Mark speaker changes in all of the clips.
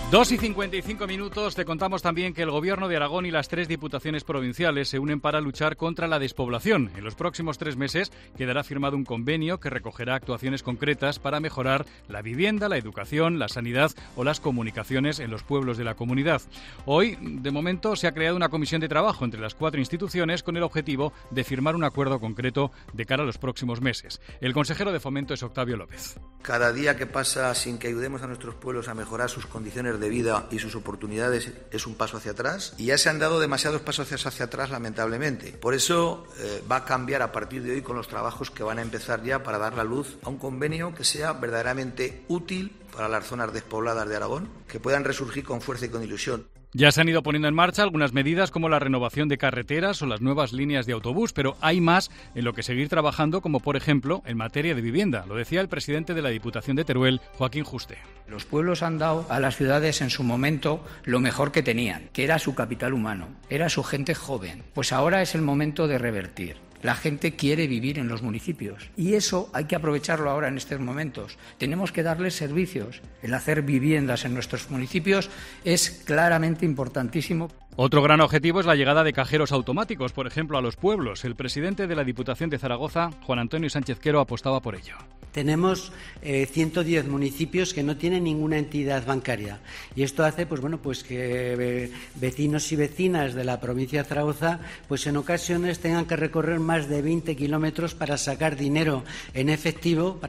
Speaker 1: 2:55. Te contamos también que el Gobierno de Aragón y las 3 diputaciones provinciales se unen para luchar contra la despoblación. En los próximos 3 meses quedará firmado un convenio que recogerá actuaciones concretas para mejorar la vivienda, la educación, la sanidad o las comunicaciones en los pueblos de la comunidad. Hoy, de momento, se ha creado una comisión de trabajo entre las 4 instituciones con el objetivo de firmar un acuerdo concreto de cara a los próximos meses. El consejero de Fomento es Octavio López.
Speaker 2: Cada día que pasa sin que ayudemos a nuestros pueblos a mejorar sus condiciones de vida y sus oportunidades es un paso hacia atrás, y ya se han dado demasiados pasos hacia atrás, lamentablemente. Por eso va a cambiar a partir de hoy con los trabajos que van a empezar ya para dar la luz a un convenio que sea verdaderamente útil para las zonas despobladas de Aragón, que puedan resurgir con fuerza y con ilusión.
Speaker 1: Ya se han ido poniendo en marcha algunas medidas como la renovación de carreteras o las nuevas líneas de autobús, pero hay más en lo que seguir trabajando, como por ejemplo en materia de vivienda. Lo decía el presidente de la Diputación de Teruel, Joaquín Juste.
Speaker 3: Los pueblos han dado a las ciudades en su momento lo mejor que tenían, que era su capital humano, era su gente joven. Pues ahora es el momento de revertir. La gente quiere vivir en los municipios y eso hay que aprovecharlo ahora en estos momentos. Tenemos que darles servicios. El hacer viviendas en nuestros municipios es claramente importantísimo.
Speaker 1: Otro gran objetivo es la llegada de cajeros automáticos, por ejemplo, a los pueblos. El presidente de la Diputación de Zaragoza, Juan Antonio Sánchez Quero, apostaba por ello.
Speaker 4: Tenemos 110 municipios que no tienen ninguna entidad bancaria y esto hace pues que vecinos y vecinas de la provincia de Zaragoza pues en ocasiones tengan que recorrer más de 20 kilómetros para sacar dinero en efectivo,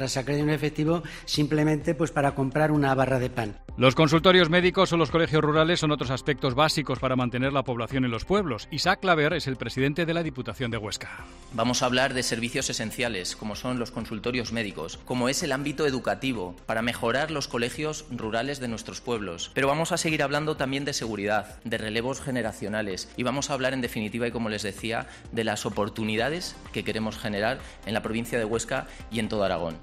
Speaker 4: simplemente pues para comprar una barra de pan.
Speaker 1: Los consultorios médicos o los colegios rurales son otros aspectos básicos para mantener la población en los pueblos. Isaac Claver es el presidente de la Diputación de Huesca.
Speaker 5: Vamos a hablar de servicios esenciales, como son los consultorios médicos, como es el ámbito educativo, para mejorar los colegios rurales de nuestros pueblos. Pero vamos a seguir hablando también de seguridad, de relevos generacionales y vamos a hablar en definitiva, y como les decía, de las oportunidades que queremos generar en la provincia de Huesca y en todo Aragón.